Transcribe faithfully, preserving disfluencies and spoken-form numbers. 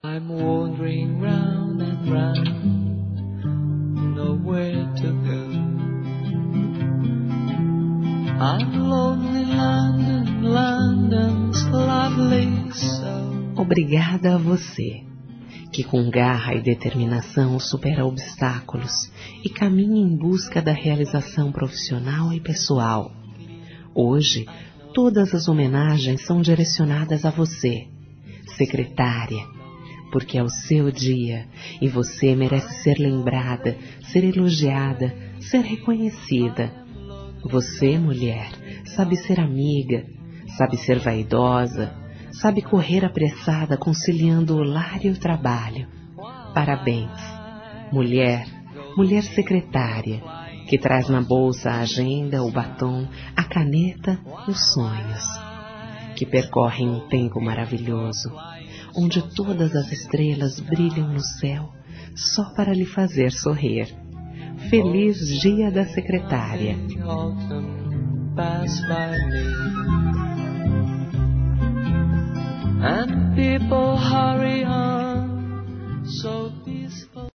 I'm wandering round and round, nowhere to go. I'm lonely London, London's lovely so. Obrigada a você, que com garra e determinação supera obstáculos e caminha em busca da realização profissional e pessoal. Hoje, todas as homenagens são direcionadas a você, secretária, porque é o seu dia e você merece ser lembrada, ser elogiada, ser reconhecida. Você, mulher, sabe ser amiga, sabe ser vaidosa, sabe correr apressada conciliando o lar e o trabalho. Parabéns, mulher, mulher secretária, que traz na bolsa a agenda, o batom, a caneta, os sonhos, que percorrem um tempo maravilhoso, onde todas as estrelas brilham no céu só para lhe fazer sorrir. Feliz Dia da Secretária. And people hurry on so peaceful.